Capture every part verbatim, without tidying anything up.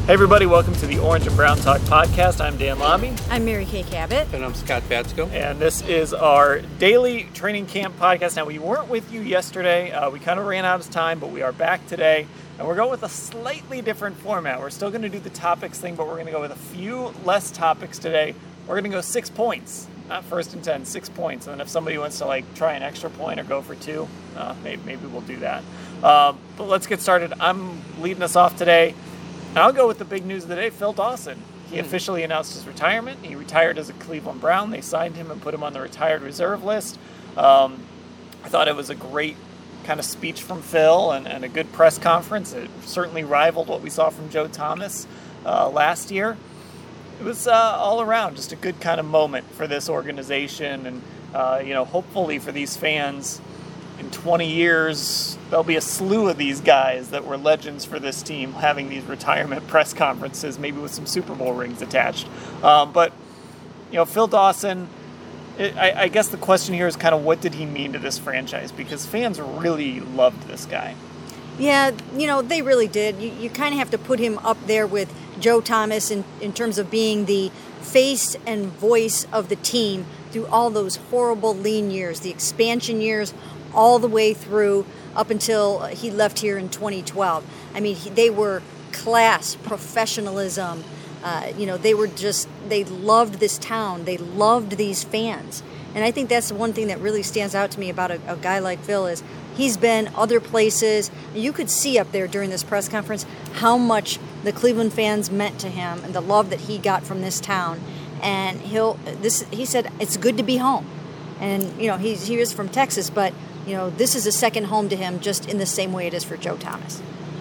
Hey everybody, welcome to the Orange and Brown Talk podcast. I'm Dan Lobby. I'm Mary Kay Cabot. And I'm Scott Batsko. And this is our daily training camp podcast. Now, we weren't with you yesterday. Uh, we kind of ran out of time, but we are back today. And we're going with a slightly different format. We're still going to do the topics thing, but we're going to go with a few less topics today. We're going to go six points, not first and ten, six points. And then if somebody wants to like try an extra point or go for two, uh, maybe, maybe we'll do that. Um, but let's get started. I'm leading us off today. And I'll go with the big news of the day, Phil Dawson. He mm. officially announced his retirement. He retired as a Cleveland Brown. They signed him and put him on the retired reserve list. Um, I thought it was a great kind of speech from Phil and, and a good press conference. It certainly rivaled what we saw from Joe Thomas uh, last year. It was uh, all around just a good kind of moment for this organization. And, uh, you know, hopefully for these fans, in twenty years, there'll be a slew of these guys that were legends for this team having these retirement press conferences, maybe with some Super Bowl rings attached. Um, but, you know, Phil Dawson, it, I, I guess the question here is kind of what did he mean to this franchise? Because fans really loved this guy. Yeah, you know, they really did. You, you kind of have to put him up there with Joe Thomas in, in terms of being the face and voice of the team through all those horrible lean years, the expansion years, all the way through up until he left here in twenty twelve. I mean, he, they were class, professionalism. Uh, you know, they were just, they loved this town. They loved these fans. And I think that's one thing that really stands out to me about a, a guy like Phil is he's been other places. You could see up there during this press conference how much the Cleveland fans meant to him and the love that he got from this town. And he'll, this, he said, it's good to be home. And, you know, he's, he is from Texas, but you know, this is a second home to him just in the same way it is for Joe Thomas.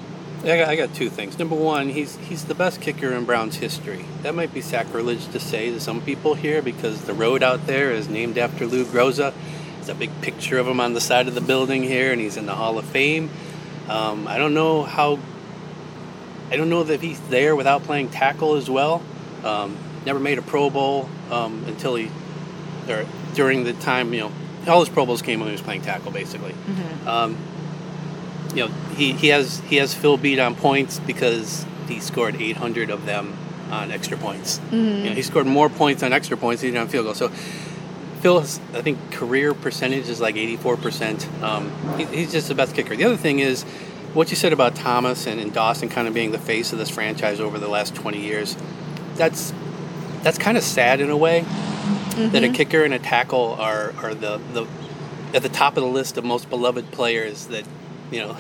I got, I got two things. Number one, he's he's the best kicker in Browns history. That might be sacrilege to say to some people here because the road out there is named after Lou Groza. There's a big picture of him on the side of the building here, and he's in the Hall of Fame. Um, I don't know how... I don't know that he's there without playing tackle as well. Um, never made a Pro Bowl um, until he... or during the time, you know, all his Pro Bowls came when he was playing tackle, basically. Mm-hmm. Um, you know, he, he has he has Phil beat on points because he scored eight hundred of them on extra points. Mm-hmm. You know, he scored more points on extra points than he did on field goals. So Phil's, I think, career percentage is like eighty-four percent. Um, he, he's just the best kicker. The other thing is what you said about Thomas and, and Dawson kind of being the face of this franchise over the last twenty years. That's that's kind of sad in a way. Mm-hmm. That a kicker and a tackle are, are the, the at the top of the list of most beloved players that, you know,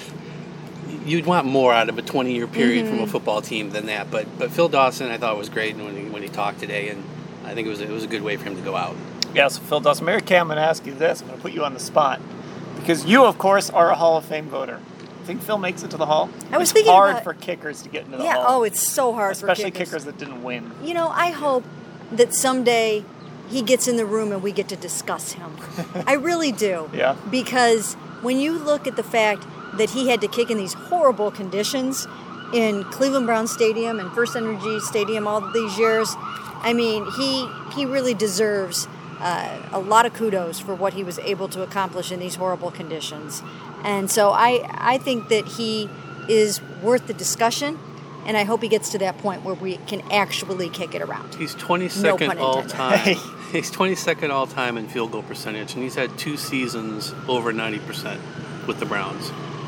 you'd want more out of a twenty-year period mm-hmm. from a football team than that. But but Phil Dawson, I thought was great when he, when he talked today, and I think it was it was a good way for him to go out. Yeah, so Phil Dawson, Mary Kay, I'm going to ask you this. I'm going to put you on the spot. Because you, of course, are a Hall of Fame voter. Think Phil makes it to the Hall? I was it's thinking hard about, for kickers to get into the yeah, Hall. Yeah, oh, it's so hard Especially for kickers. kickers that didn't win. You know, I hope that someday he gets in the room and we get to discuss him. I really do. Yeah. Because when you look at the fact that he had to kick in these horrible conditions in Cleveland Brown Stadium and First Energy Stadium all these years, I mean, he he really deserves uh, a lot of kudos for what he was able to accomplish in these horrible conditions. And so I, I think that he is worth the discussion. And I hope he gets to that point where we can actually kick it around. He's twenty-second all time. He's twenty-second all time in field goal percentage, and he's had two seasons over ninety percent with the Browns.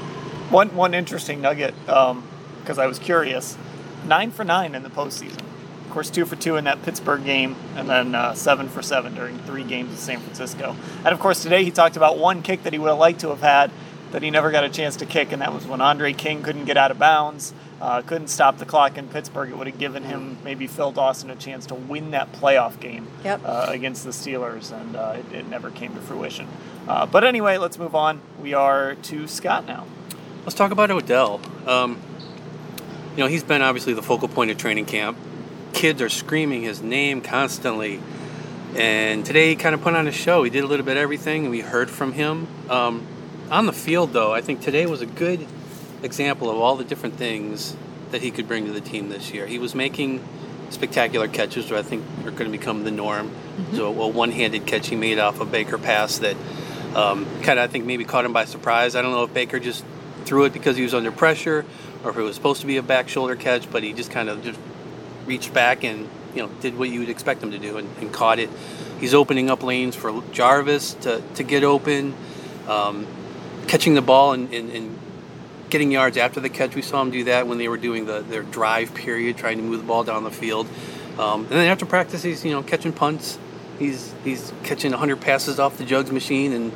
One one interesting nugget, because um, I was curious, nine for nine in the postseason. Of course, two for two in that Pittsburgh game, and then uh, seven for seven during three games in San Francisco. And of course, today he talked about one kick that he would have liked to have had that he never got a chance to kick, and that was when Andre King couldn't get out of bounds. Uh, couldn't stop the clock in Pittsburgh. It would have given him, maybe Phil Dawson, a chance to win that playoff game yep. uh, against the Steelers, and uh, it, it never came to fruition. Uh, but anyway, let's move on. We are to Scott now. Let's talk about Odell. Um, you know, he's been obviously the focal point of training camp. Kids are screaming his name constantly. And today he kind of put on a show. He did a little bit of everything, and we heard from him. Um, on the field, though, I think today was a good example of all the different things that he could bring to the team this year. He was making spectacular catches, which I think are going to become the norm. Mm-hmm. So a one-handed catch he made off a Baker pass that um, kind of, I think, maybe caught him by surprise. I don't know if Baker just threw it because he was under pressure or if it was supposed to be a back shoulder catch, but he just kind of just reached back and, you know, did what you would expect him to do and, and caught it. He's opening up lanes for Jarvis to, to get open, um, catching the ball and, and, and getting yards after the catch. We saw him do that when they were doing the their drive period, trying to move the ball down the field. Um, and then after practice, he's, you know, catching punts. He's he's catching one hundred passes off the Jugs machine and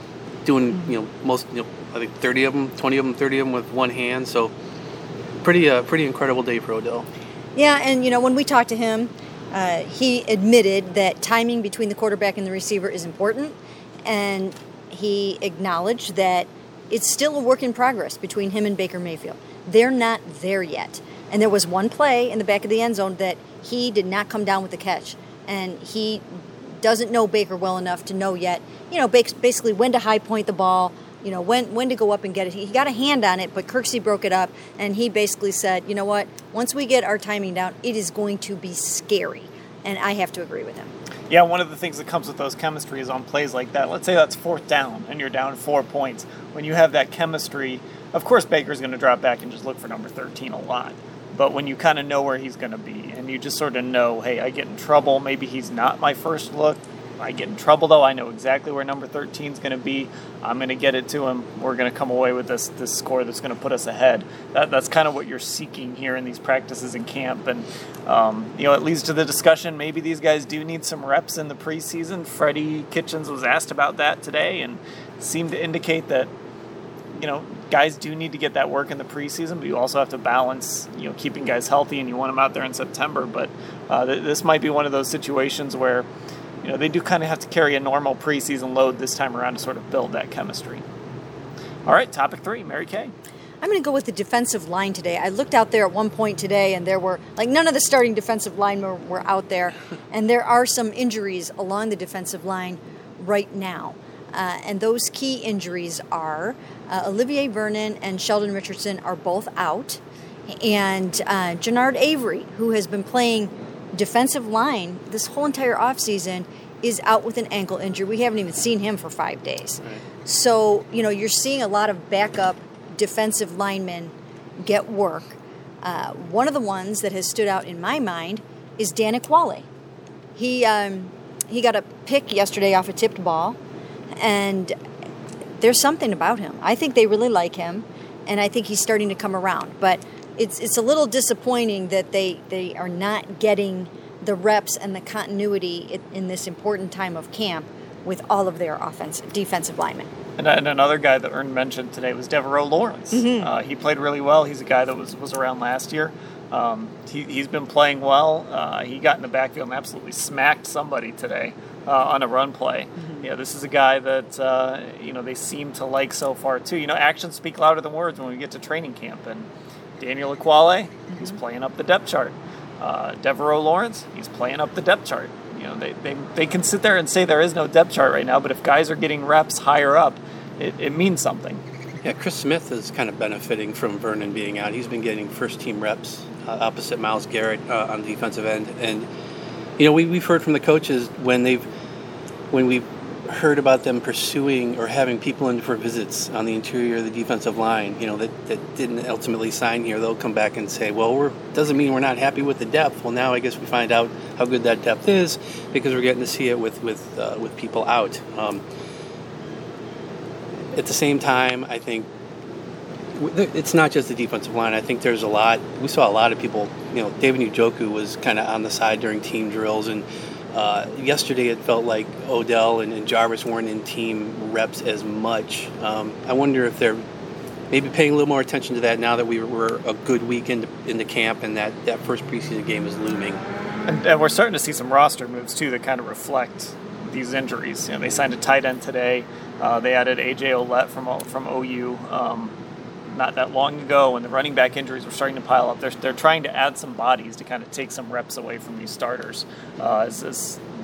doing, you know, most, you know, I think thirty of them, twenty of them, thirty of them with one hand. So pretty uh, pretty incredible day for Odell. Yeah, and, you know, when we talked to him, uh, he admitted that timing between the quarterback and the receiver is important, and he acknowledged that it's still a work in progress between him and Baker Mayfield. They're not there yet. And there was one play in the back of the end zone that he did not come down with the catch, and he doesn't know Baker well enough to know yet, you know, basically when to high point the ball, you know, when when to go up and get it. He got a hand on it, but Kirksey broke it up, and he basically said, you know what, once we get our timing down, it is going to be scary. And I have to agree with him. Yeah, one of the things that comes with those chemistries on plays like that, let's say that's fourth down and you're down four points. When you have that chemistry, of course Baker's going to drop back and just look for number thirteen a lot. But when you kind of know where he's going to be and you just sort of know, hey, I get in trouble, maybe he's not my first look. I get in trouble, though. I know exactly where number thirteen is going to be. I'm going to get it to him. We're going to come away with this this score that's going to put us ahead. That, that's kind of what you're seeking here in these practices in camp. And, um, you know, it leads to the discussion, maybe these guys do need some reps in the preseason. Freddie Kitchens was asked about that today and seemed to indicate that, you know, guys do need to get that work in the preseason, but you also have to balance, you know, keeping guys healthy, and you want them out there in September. But uh, th- this might be one of those situations where, you know, they do kind of have to carry a normal preseason load this time around to sort of build that chemistry. All right, topic three, Mary Kay. I'm going to go with the defensive line today. I looked out there at one point today, and there were, like, none of the starting defensive linemen were out there, and there are some injuries along the defensive line right now. Uh, and those key injuries are uh, Olivier Vernon and Sheldon Richardson are both out, and uh, Jannard Avery, who has been playing defensive line this whole entire offseason, is out with an ankle injury. We haven't even seen him for five days. Right. So, you know, you're seeing a lot of backup defensive linemen get work. Uh, one of the ones that has stood out in my mind is Dan Ekuale. He, um, he got a pick yesterday off a tipped ball, and there's something about him. I think they really like him, and I think he's starting to come around. But it's it's a little disappointing that they, they are not getting the reps and the continuity in, in this important time of camp with all of their offensive defensive linemen. And, and another guy that earned mention today was Devereaux Lawrence. Mm-hmm. Uh, he played really well. He's a guy that was, was around last year. Um, he, he's been playing well. Uh, he got in the backfield and absolutely smacked somebody today uh, on a run play. Mm-hmm. Yeah, this is a guy that uh, you know they seem to like so far too. You know, actions speak louder than words when we get to training camp. And Daniel Ekuale, mm-hmm. he's playing up the depth chart. Uh, Devereaux Lawrence, he's playing up the depth chart. You know, they, they they can sit there and say there is no depth chart right now, but if guys are getting reps higher up, it, it means something. Yeah, Chris Smith is kind of benefiting from Vernon being out. He's been getting first-team reps uh, opposite Myles Garrett uh, on the defensive end. And, you know, we, we've heard from the coaches when they've when we've heard about them pursuing or having people in for visits on the interior of the defensive line, you know, that, that didn't ultimately sign here, they'll come back and say, well, we're doesn't mean we're not happy with the depth. Well, now I guess we find out how good that depth is because we're getting to see it with, with, uh, with people out. Um, At the same time, I think it's not just the defensive line. I think there's a lot. We saw a lot of people. You know, David Njoku was kind of on the side during team drills, and uh, yesterday it felt like Odell and, and Jarvis weren't in team reps as much. Um, I wonder if they're maybe paying a little more attention to that now that we were a good week into, into camp and that, that first preseason game is looming. And, and we're starting to see some roster moves too that kind of reflect these injuries. You know, they signed a tight end today. Uh, they added A J Olette from from O U um, not that long ago, and the running back injuries were starting to pile up. They're they're trying to add some bodies to kind of take some reps away from these starters. Uh, as, as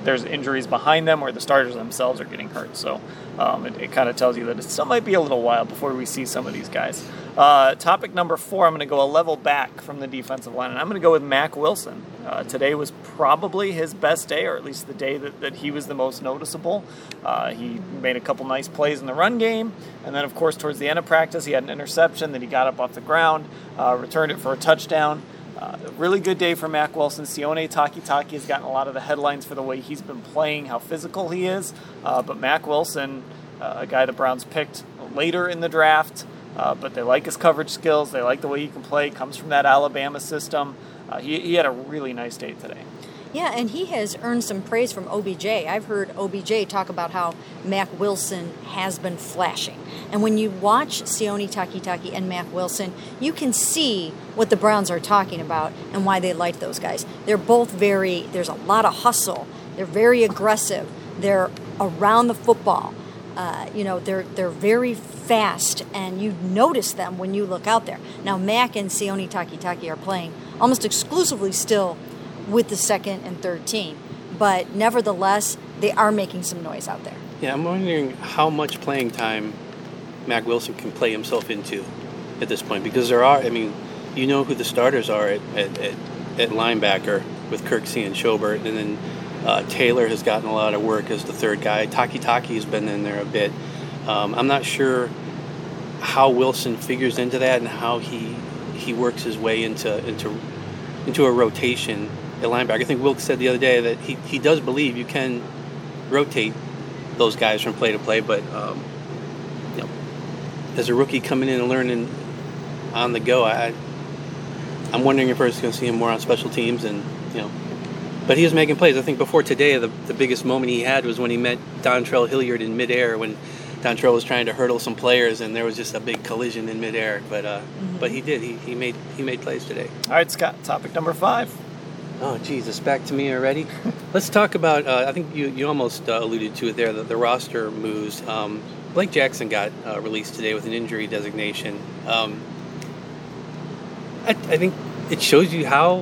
there's injuries behind them or the starters themselves are getting hurt. So um, it, it kind of tells you that it still might be a little while before we see some of these guys. Uh, topic number four, I'm going to go a level back from the defensive line, and I'm going to go with Mack Wilson. Uh, today was probably his best day, or at least the day that, that he was the most noticeable. Uh, he made a couple nice plays in the run game, and then, of course, towards the end of practice, he had an interception that he got up off the ground, uh, returned it for a touchdown. Uh, a really good day for Mack Wilson. Sione Takitaki has gotten a lot of the headlines for the way he's been playing, how physical he is, uh, but Mack Wilson, uh, a guy the Browns picked later in the draft, Uh, but they like his coverage skills. They like the way he can play. Comes from that Alabama system. Uh, he, he had a really nice day today. Yeah, and he has earned some praise from O B J. I've heard O B J talk about how Mack Wilson has been flashing. And when you watch Sione Takitaki and Mack Wilson, you can see what the Browns are talking about and why they like those guys. They're both very, there's a lot of hustle. They're very aggressive. They're around the football. Uh, you know, they're they're very fast, and you notice them when you look out there. Now, Mack and Sione Takitaki are playing almost exclusively still with the second and third team, but nevertheless, they are making some noise out there. Yeah, I'm wondering how much playing time Mack Wilson can play himself into at this point, because there are, I mean, you know who the starters are at, at, at, at linebacker with Kirksey and Schobert, and then Uh, Taylor has gotten a lot of work as the third guy. Takitaki has been in there a bit. Um, I'm not sure how Wilson figures into that and how he he works his way into into into a rotation at linebacker. I think Wilk said the other day that he, he does believe you can rotate those guys from play to play, but um, you know, as a rookie coming in and learning on the go, I I'm wondering if we're going to see him more on special teams and you know. But he was making plays. I think before today, the, the biggest moment he had was when he met Dontrell Hilliard in midair when Dontrell was trying to hurdle some players, and there was just a big collision in midair. But uh, mm-hmm. but he did. He, he made he made plays today. All right, Scott. Topic number five. Oh, geez, it's back to me already. Let's talk about. Uh, I think you you almost uh, alluded to it there. The, the roster moves. Um, Blake Jackson got uh, released today with an injury designation. Um, I, I think it shows you how.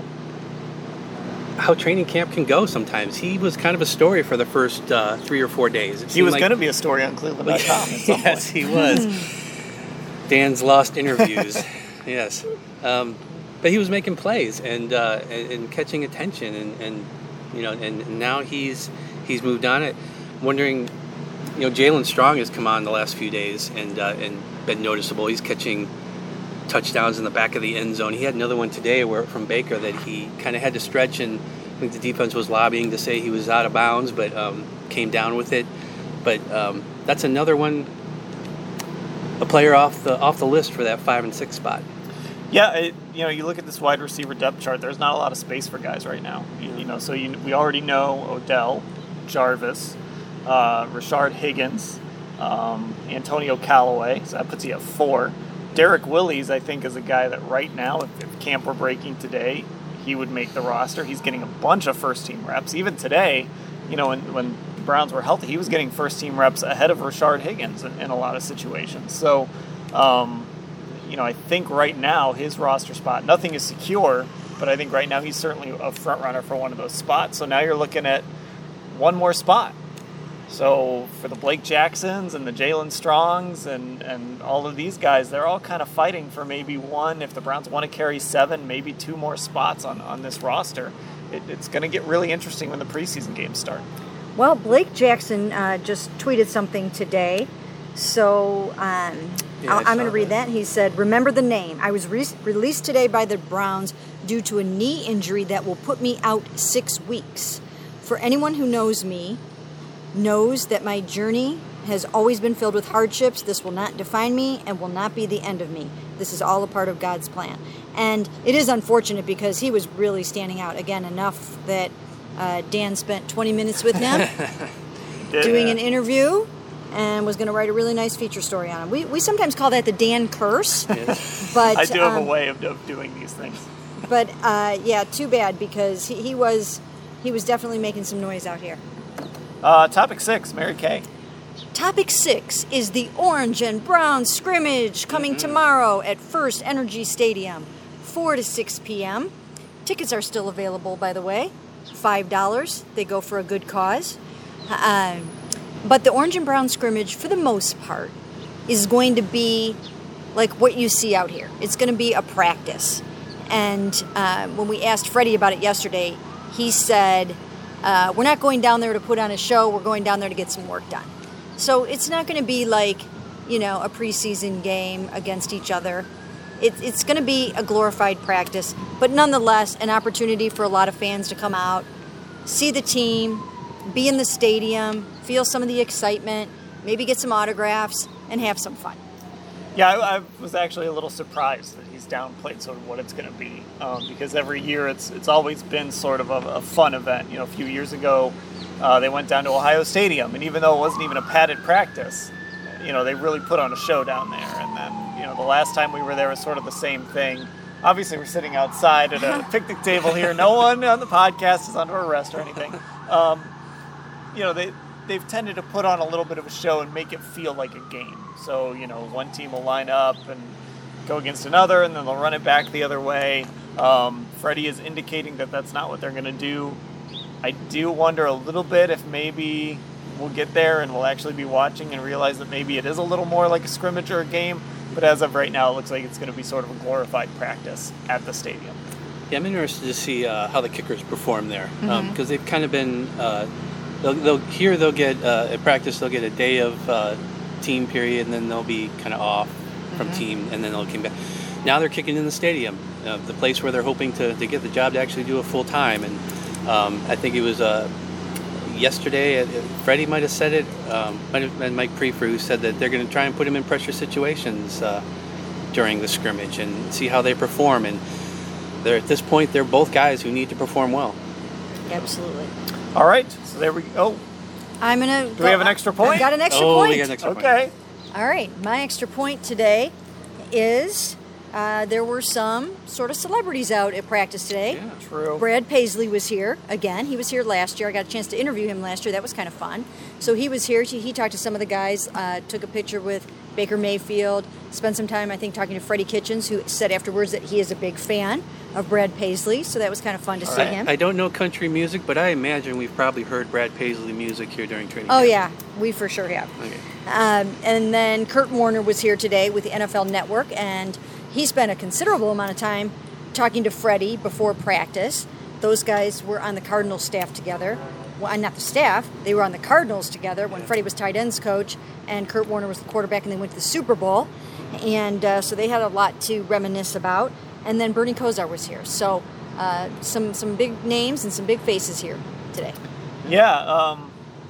how training camp can go sometimes. He was kind of a story for the first uh, three or four days. It he was like, going to be a story on Cleveland dot com at some yes, point. he was. Dan's lost interviews. Yes. Um, but he was making plays and uh, and, and catching attention, and, and you know, and now he's he's moved on. It. Wondering, you know, Jalen Strong has come on the last few days and uh, and been noticeable. He's catching touchdowns in the back of the end zone. He had another one today where from Baker that he kind of had to stretch, and I think the defense was lobbying to say he was out of bounds, but um, came down with it. But um, that's another one, a player off the off the list for that five and six spot. Yeah, it, you know, you look at this wide receiver depth chart. There's not a lot of space for guys right now. You, you know, so you, we already know Odell, Jarvis, uh, Rashard Higgins, um, Antonio Callaway. So that puts you at four. Derek Willis, I think, is a guy that right now, if, if camp were breaking today, he would make the roster. He's getting a bunch of first-team reps. Even today, you know, when, when the Browns were healthy, he was getting first-team reps ahead of Rashard Higgins in, in a lot of situations. So, um, you know, I think right now his roster spot, nothing is secure, but I think right now he's certainly a front-runner for one of those spots. So now you're looking at one more spot. So for the Blake Jacksons and the Jalen Strongs and, and all of these guys, they're all kind of fighting for maybe one. If the Browns want to carry seven, maybe two more spots on, on this roster. It, it's going to get really interesting when the preseason games start. Well, Blake Jackson uh, just tweeted something today. So um, yeah, I'm going to read that. He said, "Remember the name. I was re- released today by the Browns due to a knee injury that will put me out six weeks. For anyone who knows me, knows that my journey has always been filled with hardships. This will not define me and will not be the end of me. This is all a part of God's plan." And it is unfortunate because he was really standing out. Again, enough that uh, Dan spent twenty minutes with him doing an interview and was going to write a really nice feature story on him. We we sometimes call that the Dan curse. Yes. But I do have um, a way of, of doing these things. But uh, yeah, too bad because he, he was he was definitely making some noise out here. Uh, topic six, Mary Kay. Topic six is the Orange and Brown scrimmage coming mm-hmm. tomorrow at First Energy Stadium, four to six p.m. Tickets are still available, by the way. five dollars. They go for a good cause. Um, but the orange and brown scrimmage, for the most part, is going to be like what you see out here. It's going to be a practice. And uh, when we asked Freddie about it yesterday, he said, uh, we're not going down there to put on a show. We're going down there to get some work done. So it's not going to be like, you know, a preseason game against each other. It, it's going to be a glorified practice, but nonetheless, an opportunity for a lot of fans to come out, see the team, be in the stadium, feel some of the excitement, maybe get some autographs, and have some fun. Yeah, I, I was actually a little surprised that he's downplayed sort of what it's going to be, um, because every year it's it's always been sort of a, a fun event. You know, a few years ago, uh, they went down to Ohio Stadium, and even though it wasn't even a padded practice, you know, they really put on a show down there. And then, you know, the last time we were there was sort of the same thing. Obviously, we're sitting outside at a picnic table here. No one on the podcast is under arrest or anything. Um, you know, they, they've tended to put on a little bit of a show and make it feel like a game. So, you know, one team will line up and go against another, and then they'll run it back the other way. Um, Freddie is indicating that that's not what they're going to do. I do wonder a little bit if maybe we'll get there and we'll actually be watching and realize that maybe it is a little more like a scrimmage or a game. But as of right now, it looks like it's going to be sort of a glorified practice at the stadium. Yeah, I'm interested to see uh, how the kickers perform there, because Mm-hmm. um, they've kind of been. Uh, they'll, they'll here they'll get uh, at practice they'll get a day of uh, team period, and then they'll be kind of off from Mm-hmm. team, and then they'll come back. Now they're kicking in the stadium, uh, the place where they're hoping to, to get the job to actually do it full time. And um, I think it was uh, yesterday. Uh, Freddie might have said it. Um, might have been Mike Prefer who said that they're going to try and put him in pressure situations uh, during the scrimmage and see how they perform. And they're at this point, they're both guys who need to perform well. Absolutely. All right, so there we go. I'm going to... Do we have an extra point? I've got an extra oh, point. we got an extra point. Okay. All right, my extra point today is uh, there were some sort of celebrities out at practice today. Yeah. True. Brad Paisley was here again. He was here last year. I got a chance to interview him last year. That was kind of fun. So he was here. He, he talked to some of the guys, uh, took a picture with Baker Mayfield, spent some time, I think, talking to Freddie Kitchens, who said afterwards that he is a big fan of Brad Paisley. So that was kind of fun to see I, him. I don't know country music, but I imagine we've probably heard Brad Paisley music here during training Oh, camp. yeah, we for sure have. Okay. Um, and then Kurt Warner was here today with the N F L Network, and he spent a considerable amount of time talking to Freddie before practice. Those guys were on the Cardinals staff together. Well, not the staff, they were on the Cardinals together when Freddie was tight ends coach and Kurt Warner was the quarterback, and they went to the Super Bowl. And uh, so they had a lot to reminisce about. And then Bernie Kosar was here. So uh, some, some big names and some big faces here today. Yeah. Um,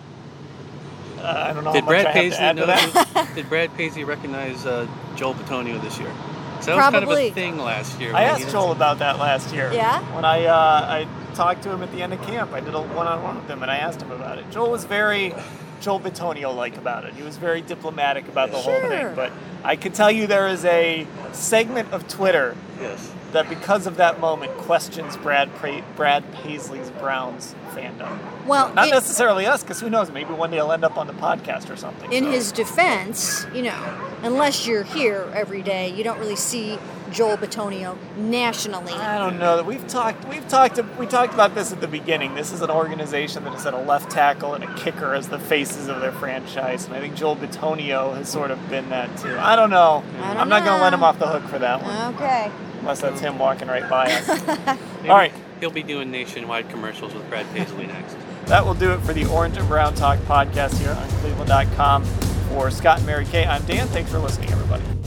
uh, I don't know Did how much Brad I have Paisley to add to that. know, did Brad Paisley recognize uh, Joel Bitonio this year? So that was kind of Probably. a thing last year. I when asked he- Joel about that last year. Yeah? When I uh, I talked to him at the end of camp, I did a one-on-one with him, and I asked him about it. Joel was very Joel Bitonio-like about it. He was very diplomatic about the whole Sure. thing. But I could tell you there is a segment of Twitter Yes. that, because of that moment, questions Brad pra- Brad Paisley's Browns fandom. Well, Not it- necessarily us, because who knows? Maybe one day he'll end up on the podcast or something. In so. his defense, you know, unless you're here every day, you don't really see Joel Bitonio nationally. I don't know. We've talked. We've talked. We talked about this at the beginning. This is an organization that has had a left tackle and a kicker as the faces of their franchise, and I think Joel Bitonio has sort of been that too. I don't know. I don't I'm not going to know. let him off the hook for that one, Okay. unless that's him walking right by us. Maybe All right, He'll be doing nationwide commercials with Brad Paisley next. that will do it for the Orange and Brown Talk podcast here on Cleveland dot com. For Scott and Mary Kay, I'm Dan. Thanks for listening, everybody.